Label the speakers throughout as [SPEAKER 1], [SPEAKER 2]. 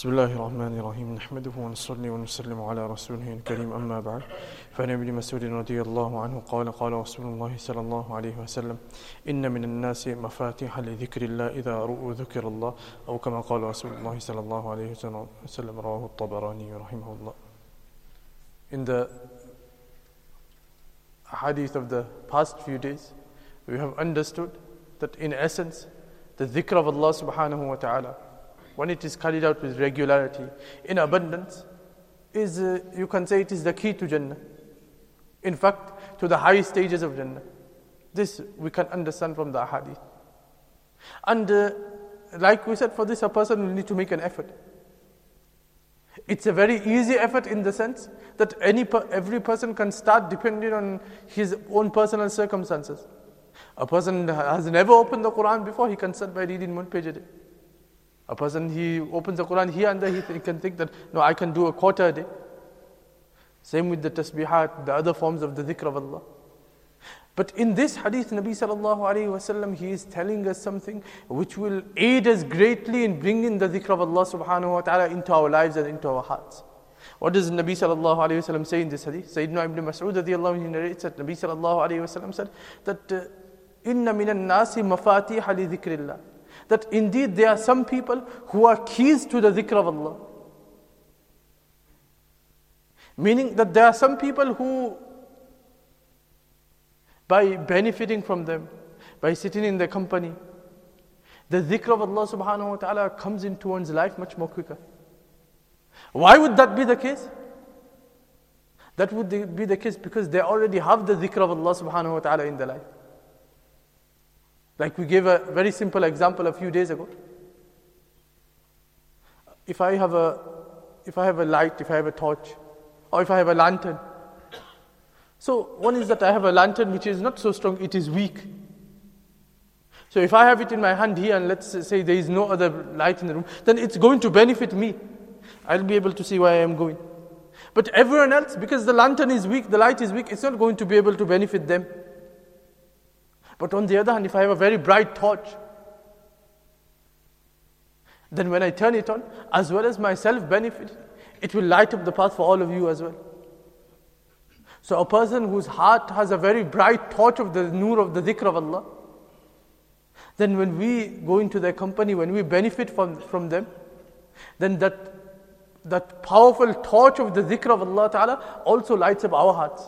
[SPEAKER 1] بسم الله الرحمن الرحيم نحمده ونصلي ونسلم على رسوله الكريم أما بعد فعن ابن مسعود رضي الله عنه قال قال رسول الله صلى الله عليه وسلم إن من الناس مفاتيح لذكر الله إذا رؤوا ذكر الله أو كما قال رسول الله صلى الله عليه وسلم رواه الطبراني رحمه الله. In the hadith of the past few days, we have understood that in essence the dhikr of Allah subhanahu wa ta'ala, when it is carried out with regularity, in abundance, is, you can say it is the key to Jannah. In fact, to the high stages of Jannah. This we can understand from the hadith. And like we said, for this a person will need to make an effort. It's a very easy effort in the sense that every person can start depending on his own personal circumstances. A person has never opened the Quran before, he can start by reading one page a day. A person, he opens the Quran here and there, he can think that, no, I can do a quarter a day. Same with the tasbihat, the other forms of the dhikr of Allah. But in this hadith, Nabi sallallahu alayhi wasallam, he is telling us something which will aid us greatly in bringing the dhikr of Allah subhanahu wa ta'ala into our lives and into our hearts. What does Nabi sallallahu alayhi wasallam say in this hadith? Sayyidina Ibn Mas'ud radiyallahu anhu narrates that Nabi sallallahu alayhi wasallam said that inna minan nasi mafatiha li dhikrillah. That indeed there are some people who are keys to the dhikr of Allah. Meaning that there are some people who, by benefiting from them, by sitting in their company, the dhikr of Allah subhanahu wa ta'ala comes into one's life much more quicker. Why would that be the case? That would be the case because they already have the dhikr of Allah subhanahu wa ta'ala in their life. Like we gave a very simple example a few days ago. If I have a light, if I have a torch, or if I have a lantern. So one is that I have a lantern which is not so strong, it is weak. So if I have it in my hand here and let's say there is no other light in the room, then it's going to benefit me. I'll be able to see where I am going. But everyone else, because the lantern is weak, the light is weak, it's not going to be able to benefit them. But on the other hand, if I have a very bright torch, then when I turn it on, as well as myself benefit, it will light up the path for all of you as well. So a person whose heart has a very bright torch of the nur of the dhikr of Allah, then when we go into their company, when we benefit from them, then that powerful torch of the dhikr of Allah Ta'ala also lights up our hearts.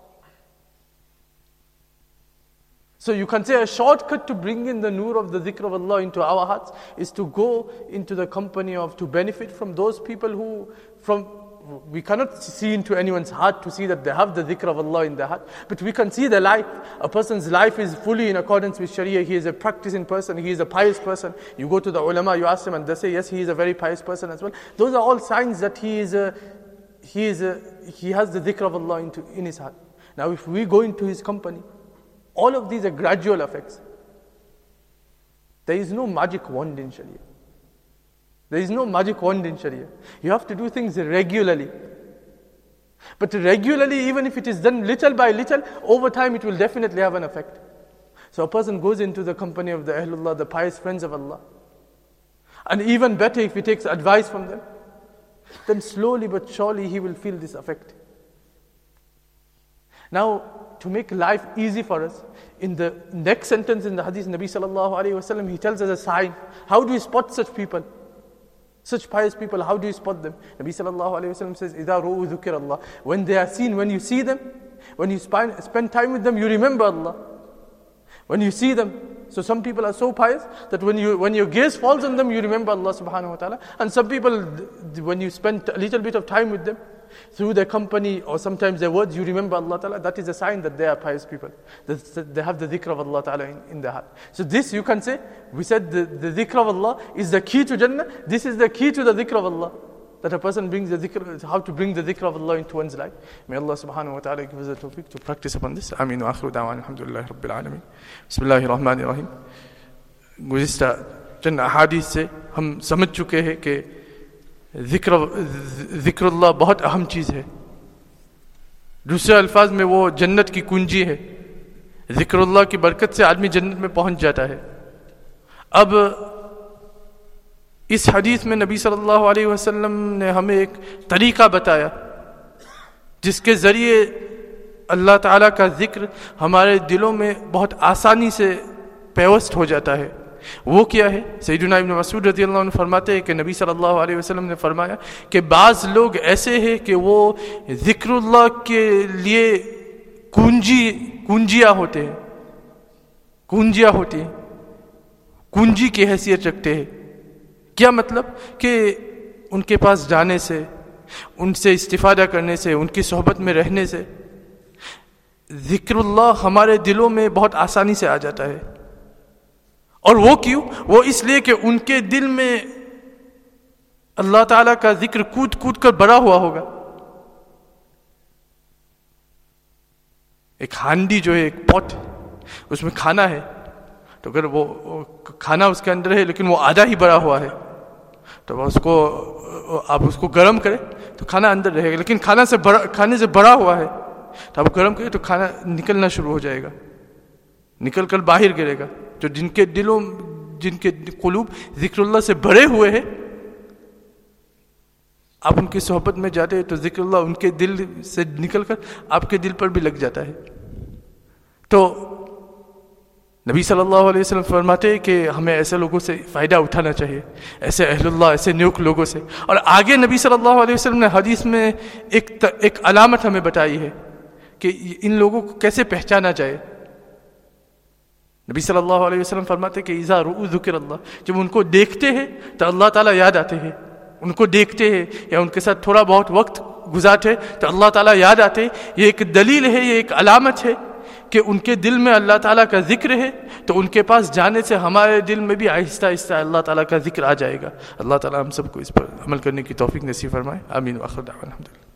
[SPEAKER 1] So you can say a shortcut to bring in the nur of the dhikr of Allah into our hearts is to go into the company to benefit from those people we cannot see into anyone's heart to see that they have the dhikr of Allah in their heart, but we can see their life. A person's life is fully in accordance with Sharia. He is a practicing person, he is a pious person. You go to the ulama, you ask them and they say, yes, he is a very pious person as well. Those are all signs that he has the dhikr of Allah in his heart. Now if we go into his company, all of these are gradual effects. There is no magic wand in Sharia. There is no magic wand in Sharia. You have to do things regularly. But regularly, even if it is done little by little, over time it will definitely have an effect. So a person goes into the company of the Ahlullah, the pious friends of Allah. And even better if he takes advice from them, then slowly but surely he will feel this effect. Now, to make life easy for us, in the next sentence in the hadith, Nabi sallallahu alayhi wasallam, he tells us a sign. How do we spot such people? Such pious people, how do you spot them? Nabi sallallahu alayhi wasallam says, إِذَا رُؤُوا ذُكِرَ اللَّهِ. When they are seen, when you see them, when you spend time with them, you remember Allah. When you see them, so some people are so pious that when your gaze falls on them, you remember Allah subhanahu wa ta'ala. And some people, when you spend a little bit of time with them, through their company or sometimes their words, you remember Allah Ta'ala. That is a sign that they are pious people. They have the dhikr of Allah Ta'ala in their heart. So this you can say, we said the dhikr of Allah is the key to Jannah. This is the key to the dhikr of Allah. That a person brings the dhikr, how to bring the dhikr of Allah into one's life. May Allah subhanahu wa ta'ala give us the tawfiq to practice upon this. Ameen wa akhiru da'wan alhamdulillahi rabbil alameen. Bismillahir rahmanir rahim. गुज़िश्ता चंद अहादीस से हम समझ चुके हैं कि ज़िक्रुल्लाह बहुत अहम चीज़ है. दूसरे अल्फाज में वो जन्नत की कुंजी है. ज़िक्रुल्लाह की बरकत से आदमी जन्नत में पहुंच जाता है. अब اس حدیث میں نبی صلی اللہ علیہ وسلم نے ہمیں ایک طریقہ بتایا جس کے ذریعے اللہ تعالیٰ کا ذکر ہمارے دلوں میں بہت آسانی سے پیوست ہو جاتا ہے. وہ کیا ہے؟ سیدنا ابن مسعود رضی اللہ عنہ فرماتے ہیں کہ نبی صلی اللہ علیہ وسلم نے فرمایا کہ بعض لوگ ایسے ہیں کہ وہ ذکر اللہ کے لیے کنجیاں ہوتے ہیں، کنجیاں ہوتی ہیں، کنجی کی حیثیت رکھتے ہیں. کیا مطلب؟ کہ ان کے پاس جانے سے، ان سے استفادہ کرنے سے، ان کی صحبت میں رہنے سے ذکر اللہ ہمارے دلوں میں بہت آسانی سے آ جاتا ہے. اور وہ کیوں؟ وہ اس لیے کہ ان کے دل میں اللہ تعالیٰ کا ذکر کود کود کر بڑا ہوا ہوگا. ایک ہانڈی جو ہے، ایک پوٹ، اس میں کھانا ہے، تو اگر وہ کھانا اس کے اندر ہے لیکن وہ آدھا ہی بڑا ہوا ہے تو آپ اس کو گرم کریں تو کھانا اندر رہے گا، لیکن کھانے سے بڑا ہوا ہے تو آپ گرم کریں تو کھانا نکلنا شروع ہو جائے گا، نکل کر باہر گرے گا. جو جن کے قلوب ذکر اللہ سے بھرے ہوئے ہیں، آپ ان کی صحبت میں جاتے ہیں تو ذکر اللہ ان کے دل سے نکل کر آپ کے دل پر بھی لگ جاتا ہے. تو نبی صلی اللہ علیہ وسلم فرماتے ہیں کہ ہمیں ایسے لوگوں سے فائدہ اٹھانا چاہیے، ایسے اہل اللہ، ایسے نیک لوگوں سے. اور آگے نبی صلی اللہ علیہ وسلم نے حدیث میں ایک علامت ہمیں بتائی ہے کہ ان لوگوں کو کیسے پہچانا جائے. نبی صلی اللہ علیہ وسلم فرماتے کہ اذا رؤوا ذکر اللہ، جب ان کو دیکھتے ہیں تو اللہ تعالیٰ یاد آتے ہیں. ان کو دیکھتے ہیں یا ان کے ساتھ تھوڑا بہت وقت گزارتے تو اللہ تعالیٰ یاد آتے ہیں. یہ ایک دلیل ہے، یہ ایک علامت ہے کہ ان کے دل میں اللہ تعالیٰ کا ذکر ہے. تو ان کے پاس جانے سے ہمارے دل میں بھی آہستہ آہستہ اللہ تعالیٰ کا ذکر آ جائے گا. اللہ تعالیٰ ہم سب کو اس پر عمل کرنے کی توفیق نصیب فرمائے. آمین. وآخر دعوانا الحمدللہ.